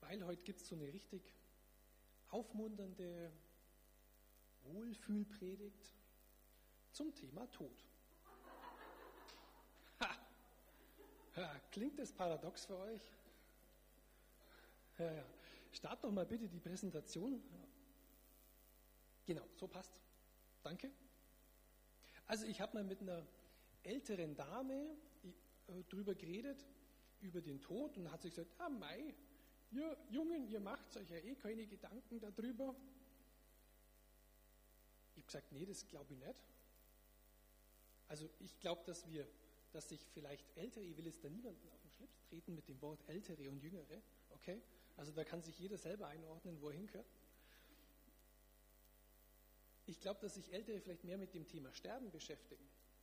weil heute gibt es so eine richtig aufmunternde Wohlfühlpredigt zum Thema Tod. Klingt das paradox für euch? Ja. Start doch mal bitte die Präsentation. Genau, so passt. Danke. Also ich habe mal mit einer älteren Dame drüber geredet, über den Tod, und hat sie gesagt, mei, ihr Jungen, ihr macht euch ja eh keine Gedanken darüber. Ich habe gesagt, nee, das glaube ich nicht. Also ich glaube, dass sich vielleicht Ältere, ich will jetzt da niemanden auf den Schlips treten mit dem Wort Ältere und Jüngere, okay? Also da kann sich jeder selber einordnen, wo er hingehört. Ich glaube, dass sich Ältere vielleicht mehr mit dem Thema Sterben beschäftigen.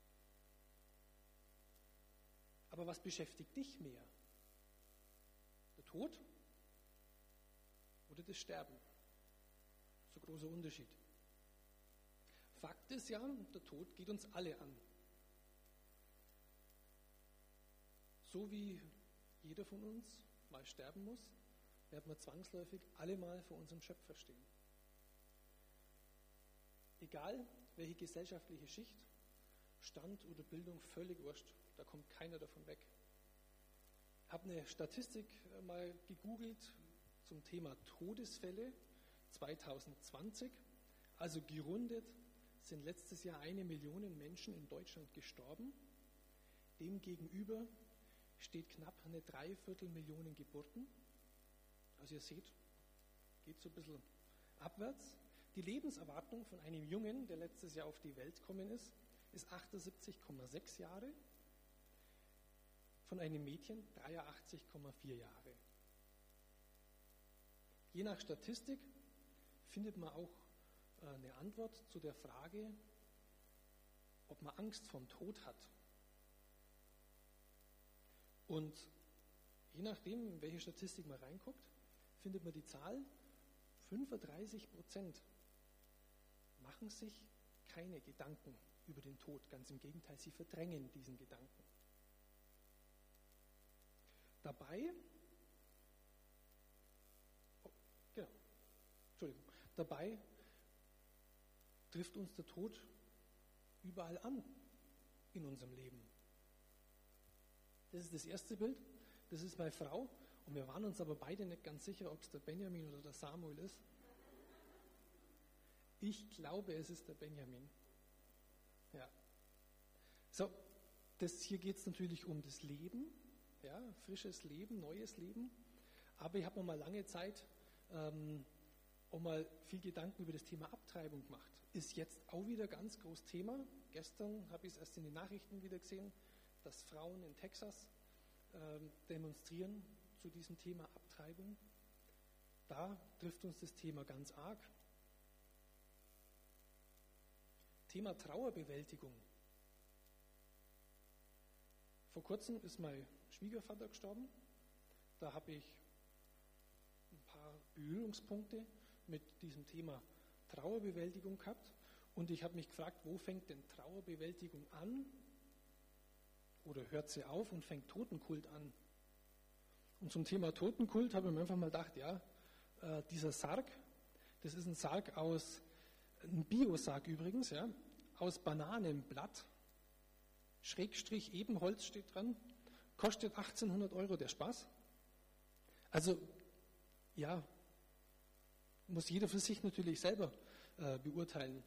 Aber was beschäftigt dich mehr? Der Tod oder das Sterben? So ein großer Unterschied. Fakt ist ja, der Tod geht uns alle an. So wie jeder von uns mal sterben muss, werden wir zwangsläufig alle mal vor unserem Schöpfer stehen. Egal welche gesellschaftliche Schicht, Stand oder Bildung, völlig wurscht, da kommt keiner davon weg. Ich habe eine Statistik mal gegoogelt zum Thema Todesfälle 2020. Also gerundet sind letztes Jahr 1 Million Menschen in Deutschland gestorben. Demgegenüber steht knapp eine 3/4 Millionen Geburten. Also ihr seht, geht so ein bisschen abwärts. Die Lebenserwartung von einem Jungen, der letztes Jahr auf die Welt gekommen ist 78,6 Jahre. Von einem Mädchen 83,4 Jahre. Je nach Statistik findet man auch eine Antwort zu der Frage, ob man Angst vorm Tod hat. Und je nachdem, in welche Statistik man reinguckt, findet man die Zahl, 35% machen sich keine Gedanken über den Tod. Ganz im Gegenteil, sie verdrängen diesen Gedanken. Dabei trifft uns der Tod überall an in unserem Leben. Das ist das erste Bild, das ist meine Frau, und wir waren uns aber beide nicht ganz sicher, ob es der Benjamin oder der Samuel ist. Ich glaube, es ist der Benjamin. Ja. So, hier geht es natürlich um das Leben, ja, frisches Leben, neues Leben, aber ich habe mir mal lange Zeit auch mal viel Gedanken über das Thema Abtreibung gemacht. Ist jetzt auch wieder ganz groß Thema. Gestern habe ich es erst in den Nachrichten wieder gesehen, dass Frauen in Texas demonstrieren zu diesem Thema Abtreibung. Da trifft uns das Thema ganz arg. Thema Trauerbewältigung. Vor kurzem ist mein Schwiegervater gestorben. Da habe ich ein paar Berührungspunkte mit diesem Thema Trauerbewältigung gehabt. Und ich habe mich gefragt, wo fängt denn Trauerbewältigung an? Oder hört sie auf und fängt Totenkult an? Und zum Thema Totenkult habe ich mir einfach mal gedacht, ja, dieser Sarg, das ist ein Sarg ein Biosarg übrigens, ja, aus Bananenblatt, Schrägstrich Ebenholz steht dran, kostet 1800 € der Spaß. Also, ja, muss jeder für sich natürlich selber beurteilen.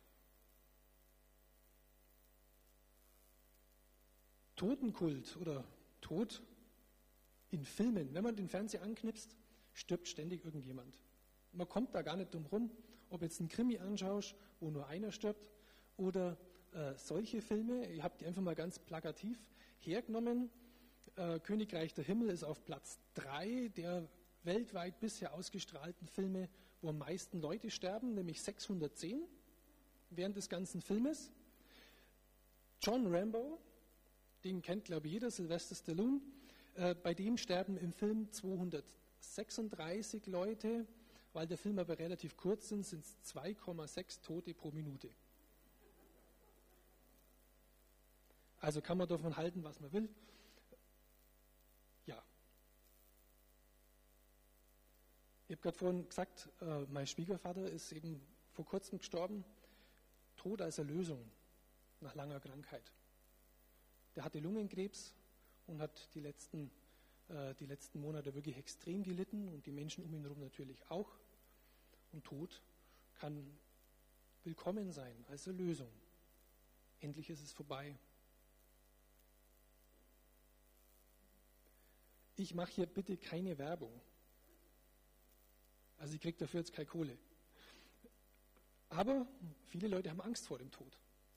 Totenkult oder Tod in Filmen, wenn man den Fernseher anknipst, stirbt ständig irgendjemand. Man kommt da gar nicht drum rum, ob jetzt ein Krimi anschaust, wo nur einer stirbt, oder solche Filme, ich habe die einfach mal ganz plakativ hergenommen. Königreich der Himmel ist auf Platz 3 der weltweit bisher ausgestrahlten Filme, wo am meisten Leute sterben, nämlich 610 während des ganzen Filmes. John Rambo, den kennt glaube ich jeder, Sylvester Stallone, bei dem sterben im Film 236 Leute, weil der Film aber relativ kurz sind es 2,6 Tote pro Minute. Also kann man davon halten, was man will. Ja. gerade vorhin gesagt, mein Schwiegervater ist eben vor kurzem gestorben. Tod als Erlösung nach langer Krankheit. Der hatte Lungenkrebs und hat die letzten Monate wirklich extrem gelitten und die Menschen um ihn herum natürlich auch. Und Tod kann willkommen sein als Erlösung. Endlich ist es vorbei. Ich mache hier bitte keine Werbung. Also ich kriege dafür jetzt keine Kohle. Aber viele Leute haben Angst vor dem Tod.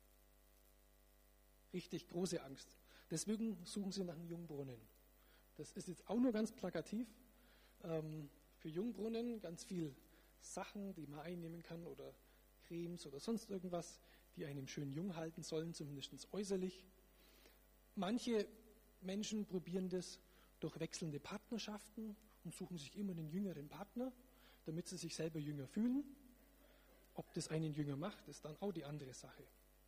Richtig große Angst. Deswegen suchen sie nach einem Jungbrunnen. Das ist jetzt auch nur ganz plakativ. Für Jungbrunnen ganz viel Sachen, die man einnehmen kann oder Cremes oder sonst irgendwas, die einen schön jung halten sollen, zumindest äußerlich. Manche Menschen probieren das durch wechselnde Partnerschaften und suchen sich immer einen jüngeren Partner, damit sie sich selber jünger fühlen. Ob das einen jünger macht, ist dann auch die andere Sache.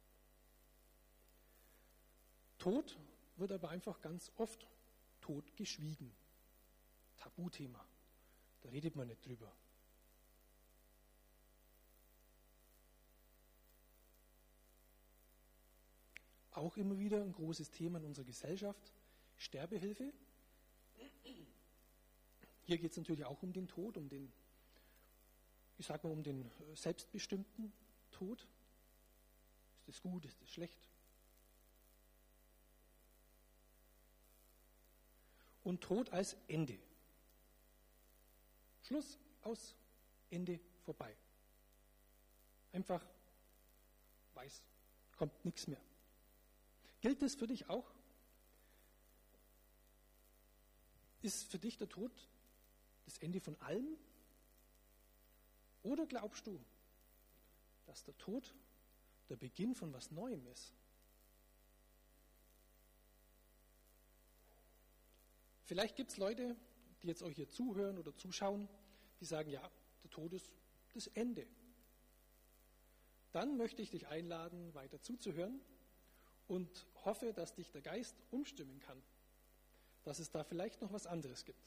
Tod wird aber einfach ganz oft totgeschwiegen. Tabuthema. Da redet man nicht drüber. Auch immer wieder ein großes Thema in unserer Gesellschaft, Sterbehilfe. Hier geht es natürlich auch um den Tod, um den selbstbestimmten Tod. Ist das gut, ist das schlecht? Und Tod als Ende. Schluss, aus, Ende, vorbei. Einfach weiß, kommt nichts mehr. Gilt das für dich auch? Ist für dich der Tod das Ende von allem? Oder glaubst du, dass der Tod der Beginn von was Neuem ist? Vielleicht gibt es Leute, die jetzt euch hier zuhören oder zuschauen, die sagen, ja, der Tod ist das Ende. Dann möchte ich dich einladen, weiter zuzuhören und hoffe, dass dich der Geist umstimmen kann, dass es da vielleicht noch was anderes gibt.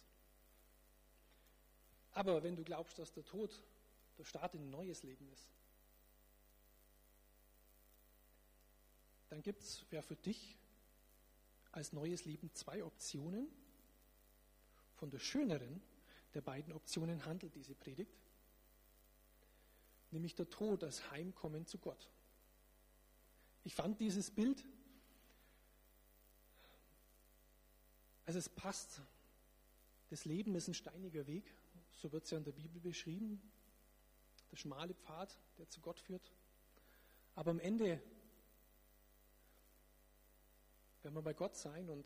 Aber wenn du glaubst, dass der Tod der Start in ein neues Leben ist, dann gibt es für dich als neues Leben zwei Optionen. Von der schöneren der beiden Optionen handelt diese Predigt, nämlich der Tod als Heimkommen zu Gott. Ich fand dieses Bild, also es passt. Das Leben ist ein steiniger Weg, so wird es ja in der Bibel beschrieben, der schmale Pfad, der zu Gott führt. Aber am Ende werden wir bei Gott sein und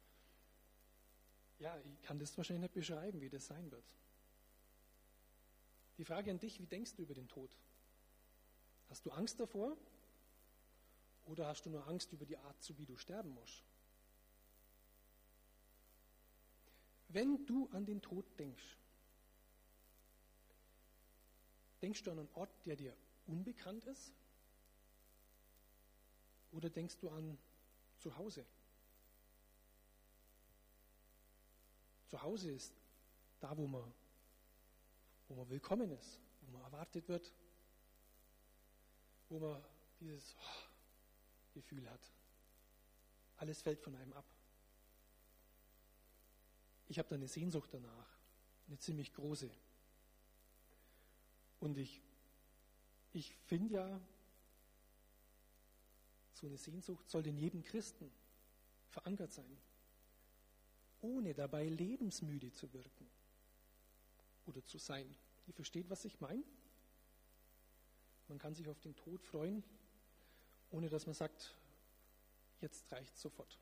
ja, ich kann das wahrscheinlich nicht beschreiben, wie das sein wird. Die Frage an dich, wie denkst du über den Tod? Hast du Angst davor? Oder hast du nur Angst über die Art, so wie du sterben musst? Wenn du an den Tod denkst, denkst du an einen Ort, der dir unbekannt ist? Oder denkst du an zu Hause? Zu Hause ist da, wo man willkommen ist, wo man erwartet wird, wo man dieses Gefühl hat. Alles fällt von einem ab. Ich habe da eine Sehnsucht danach, eine ziemlich große. Und ich finde ja, so eine Sehnsucht soll in jedem Christen verankert sein, ohne dabei lebensmüde zu wirken oder zu sein. Ihr versteht, was ich meine? Man kann sich auf den Tod freuen, ohne dass man sagt, jetzt reicht sofort.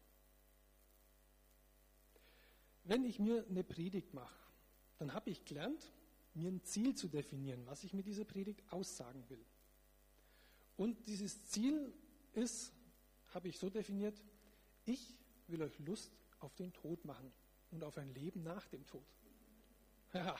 Wenn ich mir eine Predigt mache, dann habe ich gelernt, mir ein Ziel zu definieren, was ich mit dieser Predigt aussagen will. Und dieses Ziel ist, habe ich so definiert, ich will euch Lust auf den Tod machen und auf ein Leben nach dem Tod. Ja.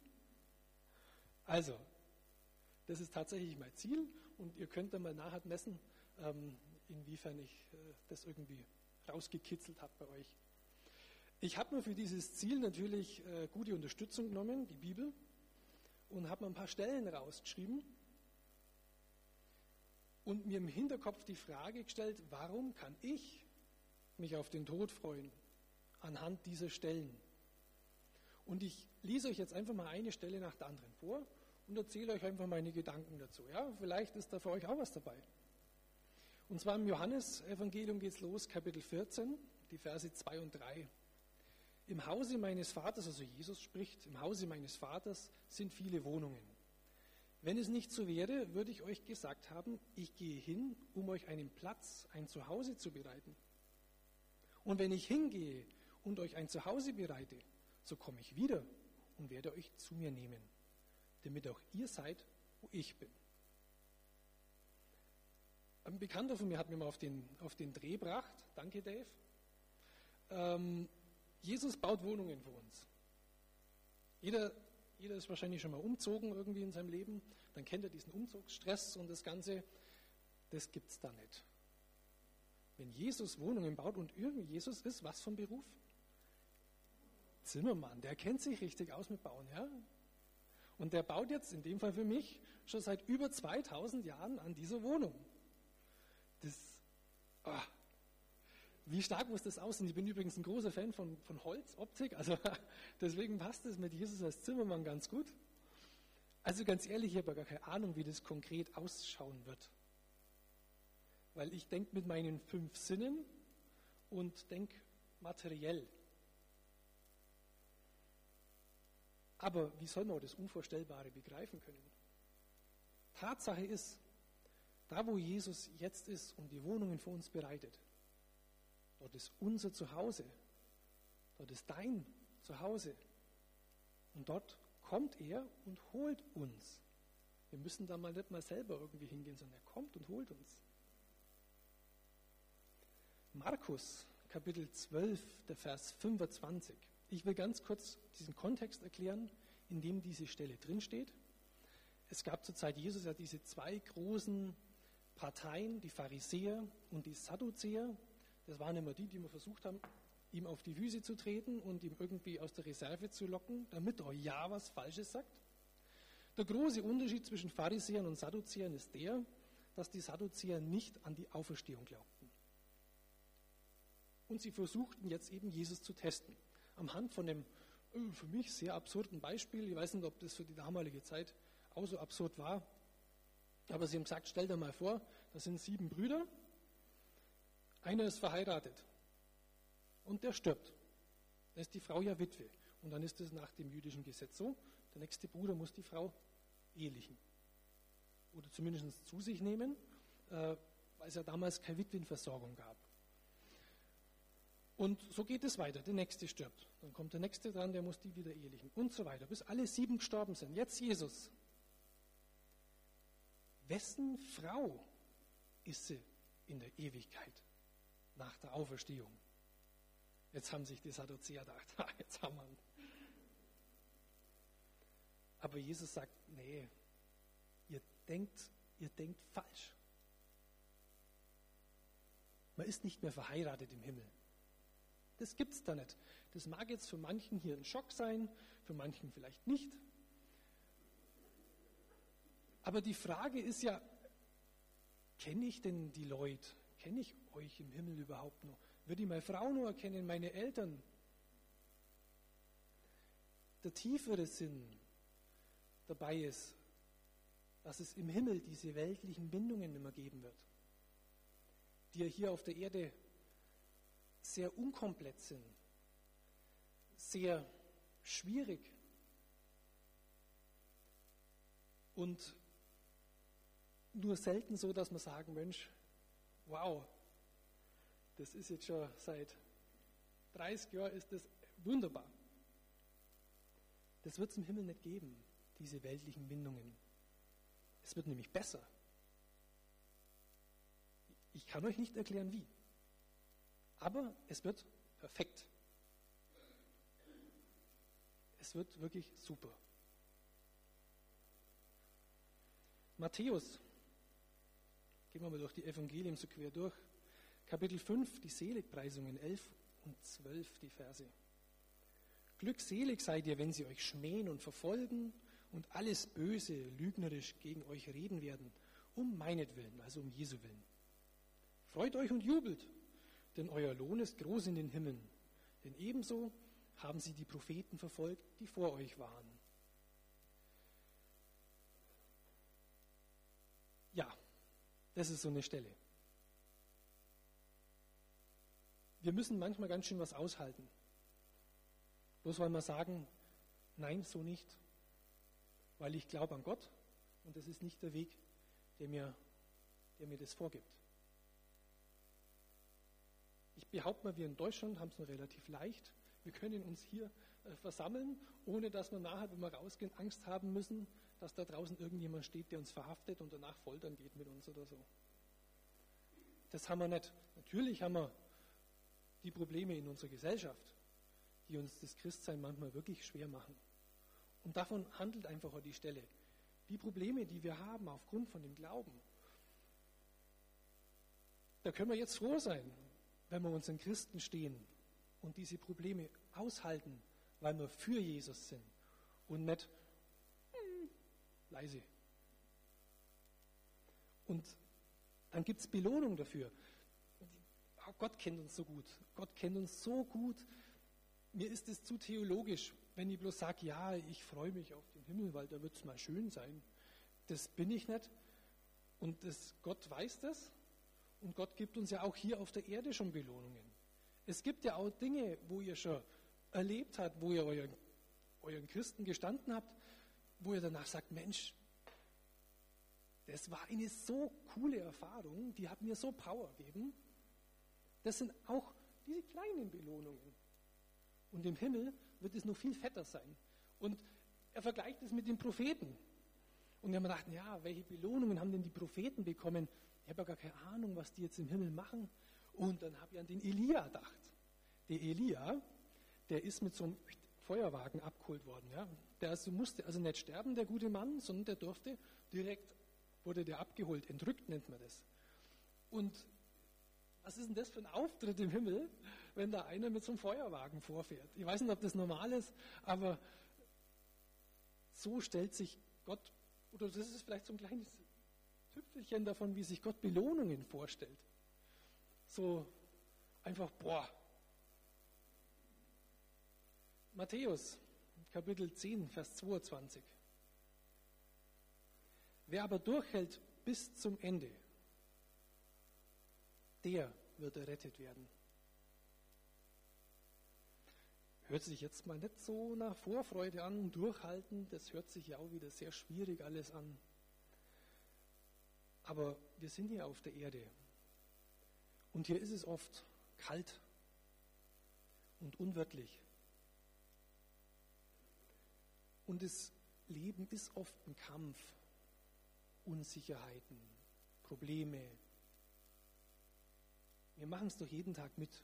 Also, das ist tatsächlich mein Ziel und ihr könnt dann mal nachher messen, inwiefern ich das irgendwie rausgekitzelt habe bei euch. Ich habe mir für dieses Ziel natürlich gute Unterstützung genommen, die Bibel. und habe mir ein paar Stellen rausgeschrieben und mir im Hinterkopf die Frage gestellt, warum kann ich mich auf den Tod freuen anhand dieser Stellen? Und ich lese euch jetzt einfach mal eine Stelle nach der anderen vor und erzähle euch einfach meine Gedanken dazu. Ja, vielleicht ist da für euch auch was dabei. Und zwar im Johannesevangelium geht es los, Kapitel 14, die Verse 2 und 3. Im Hause meines Vaters, also Jesus spricht, im Hause meines Vaters sind viele Wohnungen. Wenn es nicht so wäre, würde ich euch gesagt haben, ich gehe hin, um euch einen Platz, ein Zuhause zu bereiten. Und wenn ich hingehe und euch ein Zuhause bereite, so komme ich wieder und werde euch zu mir nehmen, damit auch ihr seid, wo ich bin. Ein Bekannter von mir hat mir mal auf den Dreh gebracht, danke Dave. Jesus baut Wohnungen für uns. Jeder ist wahrscheinlich schon mal umzogen irgendwie in seinem Leben, dann kennt er diesen Umzugsstress und das Ganze, das gibt es da nicht. Wenn Jesus Wohnungen baut und Jesus ist, was vom Beruf? Zimmermann, der kennt sich richtig aus mit Bauen, ja? Und der baut jetzt, in dem Fall für mich, schon seit über 2000 Jahren an dieser Wohnung. Wie stark muss das aussehen? Ich bin übrigens ein großer Fan von Holzoptik, also deswegen passt es mit Jesus als Zimmermann ganz gut. Also ganz ehrlich, ich habe gar keine Ahnung, wie das konkret ausschauen wird. Weil ich denke mit meinen 5 Sinnen und denke materiell. Aber wie soll man das Unvorstellbare begreifen können? Tatsache ist, da wo Jesus jetzt ist und die Wohnungen für uns bereitet, dort ist unser Zuhause, dort ist dein Zuhause und dort kommt er und holt uns. Wir müssen da mal nicht mal selber irgendwie hingehen, sondern er kommt und holt uns. Markus, Kapitel 12, der Vers 25. Ich will ganz kurz diesen Kontext erklären, in dem diese Stelle drinsteht. Es gab zur Zeit Jesus ja diese 2 großen Parteien, die Pharisäer und die Sadduzäer. Das waren immer die immer versucht haben, ihm auf die Füße zu treten und ihm irgendwie aus der Reserve zu locken, damit er ja was Falsches sagt. Der große Unterschied zwischen Pharisäern und Sadduzäern ist der, dass die Sadduzäer nicht an die Auferstehung glaubten. Und sie versuchten jetzt eben Jesus zu testen. Am Hand von dem für mich sehr absurden Beispiel, ich weiß nicht, ob das für die damalige Zeit auch so absurd war, aber sie haben gesagt, stell dir mal vor, das sind 7 Brüder, einer ist verheiratet und der stirbt. Dann ist die Frau ja Witwe und dann ist es nach dem jüdischen Gesetz so, der nächste Bruder muss die Frau ehelichen oder zumindest zu sich nehmen, weil es ja damals keine Witwenversorgung gab. Und so geht es weiter. Der nächste stirbt. Dann kommt der nächste dran, der muss die wieder ehelichen und so weiter, bis alle 7 gestorben sind. Jetzt Jesus. Wessen Frau ist sie in der Ewigkeit nach der Auferstehung? Jetzt haben sich die Sadduzäer gedacht, jetzt haben wir ihn. Aber Jesus sagt, nee, ihr denkt falsch. Man ist nicht mehr verheiratet im Himmel. Das gibt es da nicht. Das mag jetzt für manchen hier ein Schock sein, für manchen vielleicht nicht. Aber die Frage ist ja, kenne ich denn die Leute? Kenne ich euch im Himmel überhaupt noch? Würde ich meine Frau nur erkennen, meine Eltern? Der tiefere Sinn dabei ist, dass es im Himmel diese weltlichen Bindungen immer geben wird, die ja hier auf der Erde sehr unkomplett sind, sehr schwierig und nur selten so, dass man sagen, Mensch, wow, das ist jetzt schon seit 30 Jahren, ist das wunderbar. Das wird es im Himmel nicht geben, diese weltlichen Bindungen. Es wird nämlich besser. Ich kann euch nicht erklären, wie. Aber es wird perfekt. Es wird wirklich super. Matthäus, gehen wir mal durch die Evangelien so quer durch. Kapitel 5, die Seligpreisungen 11 und 12, die Verse. Glückselig seid ihr, wenn sie euch schmähen und verfolgen und alles Böse lügnerisch gegen euch reden werden, um meinetwillen, also um Jesu willen. Freut euch und jubelt, denn euer Lohn ist groß in den Himmeln. Denn ebenso haben sie die Propheten verfolgt, die vor euch waren. Ja, das ist so eine Stelle. Wir müssen manchmal ganz schön was aushalten. Bloß weil wir sagen, nein, so nicht, weil ich glaube an Gott und das ist nicht der Weg, der mir das vorgibt. Ich behaupte mal, wir in Deutschland haben es noch relativ leicht. Wir können uns hier versammeln, ohne dass wir nachher, wenn wir rausgehen, Angst haben müssen, dass da draußen irgendjemand steht, der uns verhaftet und danach foltern geht mit uns oder so. Das haben wir nicht. Natürlich haben wir die Probleme in unserer Gesellschaft, die uns das Christsein manchmal wirklich schwer machen. Und davon handelt einfach auch die Stelle. Die Probleme, die wir haben aufgrund von dem Glauben, da können wir jetzt froh sein, wenn wir unseren Christen stehen und diese Probleme aushalten, weil wir für Jesus sind und nicht leise. Und dann gibt es Belohnung dafür. Gott kennt uns so gut. Gott kennt uns so gut. Mir ist es zu theologisch, wenn ich bloß sage, ja, ich freue mich auf den Himmel, weil da wird es mal schön sein. Das bin ich nicht. Und Gott weiß das. Und Gott gibt uns ja auch hier auf der Erde schon Belohnungen. Es gibt ja auch Dinge, wo ihr schon erlebt habt, wo ihr euren Christen gestanden habt, wo ihr danach sagt, Mensch, das war eine so coole Erfahrung, die hat mir so Power gegeben. Das sind auch diese kleinen Belohnungen. Und im Himmel wird es noch viel fetter sein. Und er vergleicht es mit den Propheten. Und wir haben gedacht, ja, welche Belohnungen haben denn die Propheten bekommen? Ich habe ja gar keine Ahnung, was die jetzt im Himmel machen. Und dann habe ich an den Elia gedacht. Der Elia, der ist mit so einem Feuerwagen abgeholt worden. Ja. Der musste also nicht sterben, der gute Mann, sondern der durfte direkt, wurde der abgeholt, entrückt nennt man das. Und was ist denn das für ein Auftritt im Himmel, wenn da einer mit so einem Feuerwagen vorfährt? Ich weiß nicht, ob das normal ist, aber so stellt sich Gott, oder das ist vielleicht so ein kleines Tüpfelchen davon, wie sich Gott Belohnungen vorstellt. So einfach, boah. Matthäus, Kapitel 10, Vers 22. Wer aber durchhält bis zum Ende, der wird errettet werden. Hört sich jetzt mal nicht so nach Vorfreude an, durchhalten, das hört sich ja auch wieder sehr schwierig alles an. Aber wir sind hier auf der Erde und hier ist es oft kalt und unwirtlich. Und das Leben ist oft ein Kampf, Unsicherheiten, Probleme. Wir machen es doch jeden Tag mit.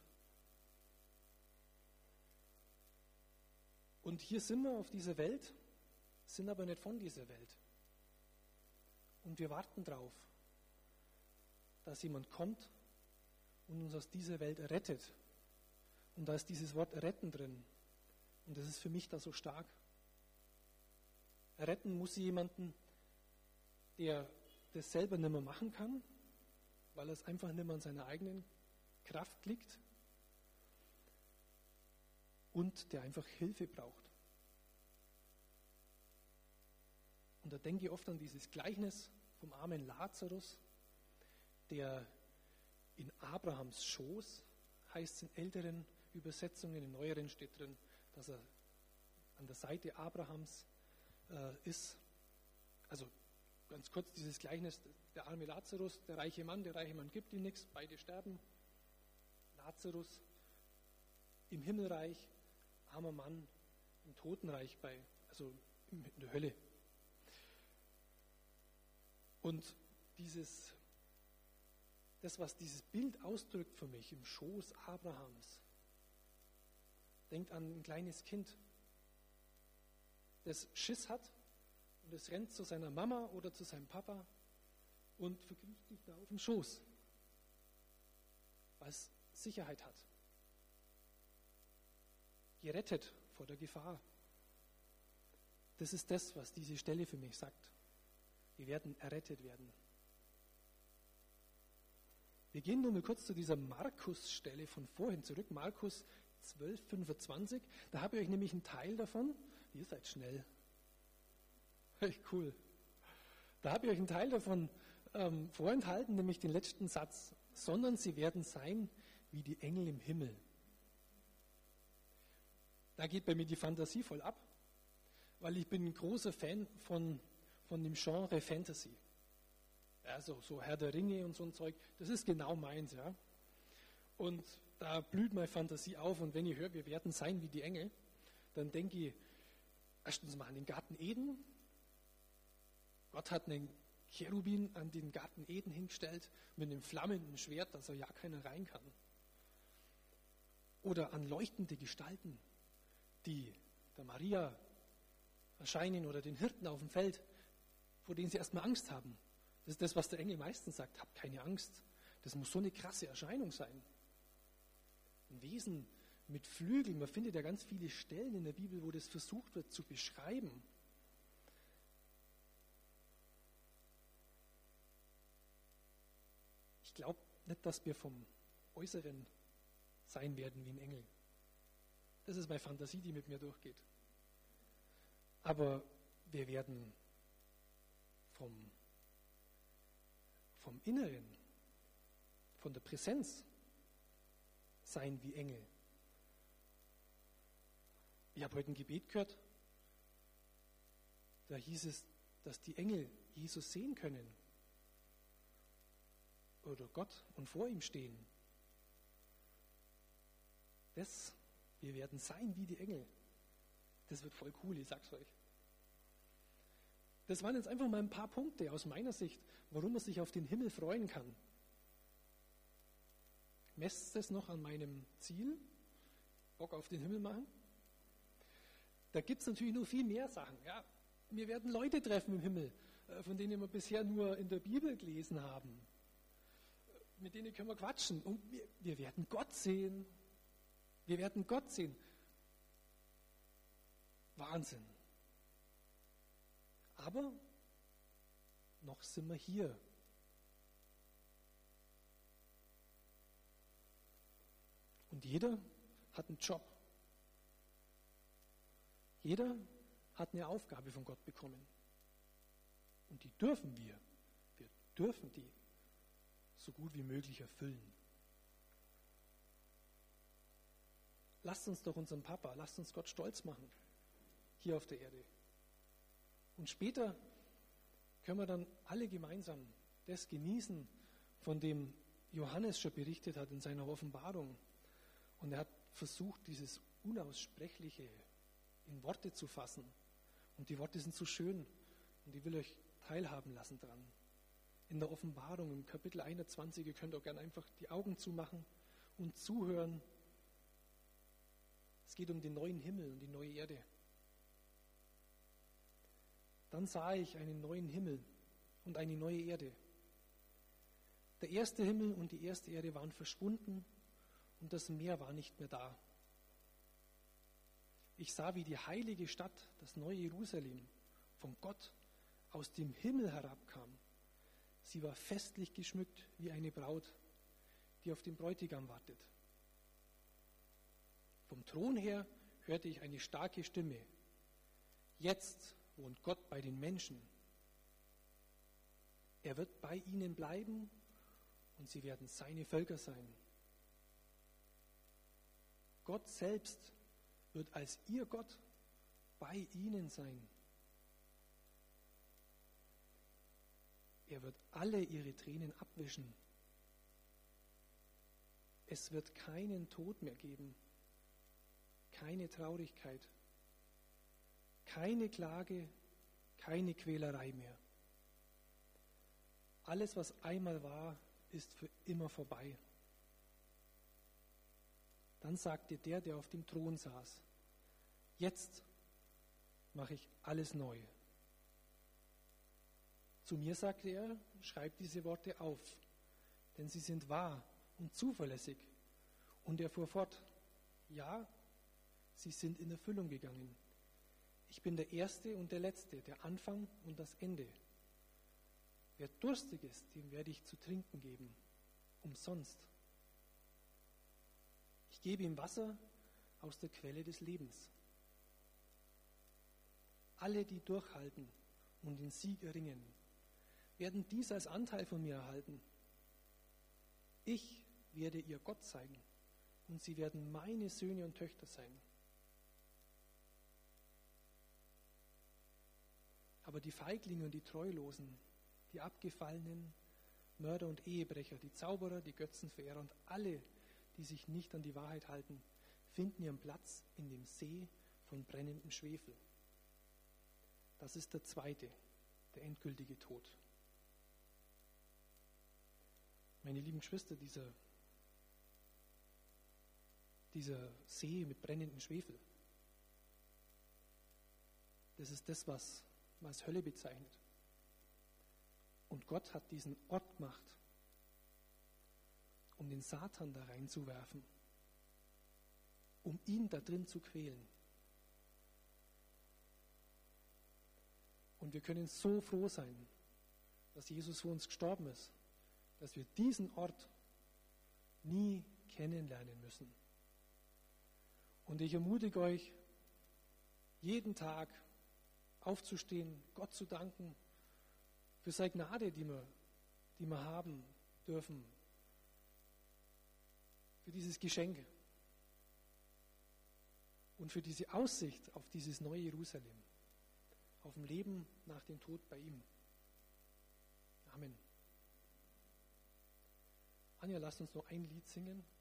Und hier sind wir auf dieser Welt, sind aber nicht von dieser Welt. Und wir warten darauf, dass jemand kommt und uns aus dieser Welt rettet. Und da ist dieses Wort retten drin. Und das ist für mich da so stark. Retten muss jemanden, der das selber nicht mehr machen kann, weil es einfach nicht mehr an seiner eigenen Kraft liegt und der einfach Hilfe braucht. Und da denke ich oft an dieses Gleichnis vom armen Lazarus, der in Abrahams Schoß, heißt es in älteren Übersetzungen, in neueren steht drin, dass er an der Seite Abrahams ist. Also ganz kurz dieses Gleichnis, der arme Lazarus, der reiche Mann gibt ihm nichts, beide sterben. Lazarus im Himmelreich, armer Mann im Totenreich, also in der Hölle. Und das, was dieses Bild ausdrückt für mich, im Schoß Abrahams, denkt an ein kleines Kind, das Schiss hat und es rennt zu seiner Mama oder zu seinem Papa und verkriecht sich da auf den Schoß, weil es Sicherheit hat. Gerettet vor der Gefahr. Das ist das, was diese Stelle für mich sagt. Wir werden errettet werden. Wir gehen nur mal kurz zu dieser Markus-Stelle von vorhin zurück, Markus 12,25. Da habe ich euch nämlich einen Teil davon. Ihr seid schnell. Echt cool. Da habe ich euch einen Teil davon vorenthalten, nämlich den letzten Satz. Sondern sie werden sein wie die Engel im Himmel. Da geht bei mir die Fantasie voll ab, weil ich bin ein großer Fan von dem Genre Fantasy. Also so Herr der Ringe und so ein Zeug, das ist genau meins, ja. Und da blüht meine Fantasie auf und wenn ich höre, wir werden sein wie die Engel, dann denke ich erstens mal an den Garten Eden. Gott hat einen Cherubin an den Garten Eden hingestellt mit einem flammenden Schwert, dass er ja keiner rein kann. Oder an leuchtende Gestalten, die der Maria erscheinen oder den Hirten auf dem Feld, vor denen sie erstmal Angst haben. Das ist das, was der Engel meistens sagt, habt keine Angst. Das muss so eine krasse Erscheinung sein. Ein Wesen mit Flügeln, man findet ja ganz viele Stellen in der Bibel, wo das versucht wird zu beschreiben. Ich glaube nicht, dass wir vom Äußeren sein werden wie ein Engel. Das ist meine Fantasie, die mit mir durchgeht. Aber wir werden vom Inneren, von der Präsenz sein wie Engel. Ich habe heute ein Gebet gehört, da hieß es, dass die Engel Jesus sehen können oder Gott und vor ihm stehen. Wir werden sein wie die Engel. Das wird voll cool, ich sag's euch. Das waren jetzt einfach mal ein paar Punkte aus meiner Sicht, warum man sich auf den Himmel freuen kann. Messt es noch an meinem Ziel? Bock auf den Himmel machen? Da gibt es natürlich noch viel mehr Sachen. Ja, wir werden Leute treffen im Himmel, von denen wir bisher nur in der Bibel gelesen haben. Mit denen können wir quatschen. Und wir werden Gott sehen. Wir werden Gott sehen. Wahnsinn. Aber noch sind wir hier. Und jeder hat einen Job. Jeder hat eine Aufgabe von Gott bekommen. Und die dürfen wir dürfen die so gut wie möglich erfüllen. Lasst uns doch unseren Papa, lasst uns Gott stolz machen, hier auf der Erde. Und später können wir dann alle gemeinsam das genießen, von dem Johannes schon berichtet hat in seiner Offenbarung. Und er hat versucht, dieses Unaussprechliche in Worte zu fassen. Und die Worte sind so schön und ich will euch teilhaben lassen dran. In der Offenbarung, im Kapitel 21, ihr könnt auch gerne einfach die Augen zumachen und zuhören. Es geht um den neuen Himmel und die neue Erde. Dann sah ich einen neuen Himmel und eine neue Erde. Der erste Himmel und die erste Erde waren verschwunden und das Meer war nicht mehr da. Ich sah, wie die heilige Stadt, das neue Jerusalem, von Gott aus dem Himmel herabkam. Sie war festlich geschmückt wie eine Braut, die auf den Bräutigam wartet. Vom Thron her hörte ich eine starke Stimme. Jetzt wohnt Gott bei den Menschen. Er wird bei ihnen bleiben und sie werden seine Völker sein. Gott selbst wird als ihr Gott bei ihnen sein. Er wird alle ihre Tränen abwischen. Es wird keinen Tod mehr geben, keine Traurigkeit, keine Klage, keine Quälerei mehr. Alles, was einmal war, ist für immer vorbei. Dann sagte der auf dem Thron saß, jetzt mache ich alles neu. Zu mir sagte er, schreib diese Worte auf, denn sie sind wahr und zuverlässig. Und er fuhr fort, ja, sie sind in Erfüllung gegangen. Ich bin der Erste und der Letzte, der Anfang und das Ende. Wer durstig ist, dem werde ich zu trinken geben, umsonst. Ich gebe ihm Wasser aus der Quelle des Lebens. Alle, die durchhalten und den Sieg erringen, werden dies als Anteil von mir erhalten. Ich werde ihr Gott sein und sie werden meine Söhne und Töchter sein. Aber die Feiglinge und die Treulosen, die Abgefallenen, Mörder und Ehebrecher, die Zauberer, die Götzenverehrer und alle, die sich nicht an die Wahrheit halten, finden ihren Platz in dem See von brennendem Schwefel. Das ist der zweite, der endgültige Tod. Meine lieben Geschwister, dieser See mit brennendem Schwefel, das ist das, was man als Hölle bezeichnet. Und Gott hat diesen Ort gemacht, um den Satan da reinzuwerfen, um ihn da drin zu quälen. Und wir können so froh sein, dass Jesus für uns gestorben ist, dass wir diesen Ort nie kennenlernen müssen. Und ich ermutige euch, jeden Tag aufzustehen, Gott zu danken für seine Gnade, die wir haben dürfen, für dieses Geschenk und für diese Aussicht auf dieses neue Jerusalem, auf ein Leben nach dem Tod bei ihm. Amen. Anja, lasst uns noch ein Lied singen.